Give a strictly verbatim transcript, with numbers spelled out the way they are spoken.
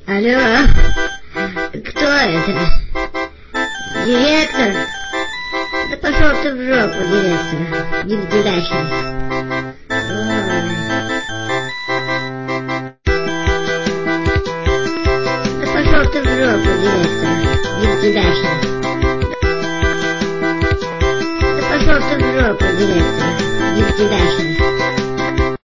Алло, кто это? Директор? Да пошел ты в жопу, директор, невдячный. Да пошел ты в жопу, директор, невдячный. Да пошел ты в жопу, директор.